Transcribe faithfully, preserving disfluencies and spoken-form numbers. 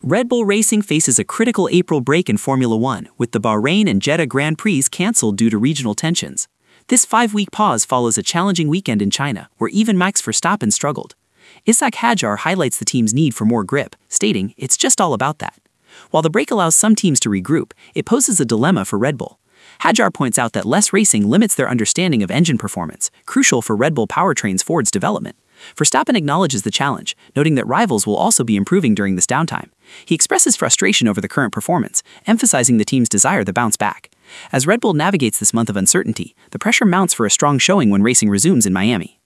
Red Bull Racing faces a critical April break in Formula One, with the Bahrain and Jeddah Grand Prix cancelled due to regional tensions. This five-week pause follows a challenging weekend in China, where even Max Verstappen struggled. Ishaq Hadjar highlights the team's need for more grip, stating, "It's just all about that." While the break allows some teams to regroup, it poses a dilemma for Red Bull. Hadjar points out that less racing limits their understanding of engine performance, crucial for Red Bull Powertrain's Ford's development. Verstappen acknowledges the challenge, noting that rivals will also be improving during this downtime. He expresses frustration over the current performance, emphasizing the team's desire to bounce back. As Red Bull navigates this month of uncertainty, the pressure mounts for a strong showing when racing resumes in Miami.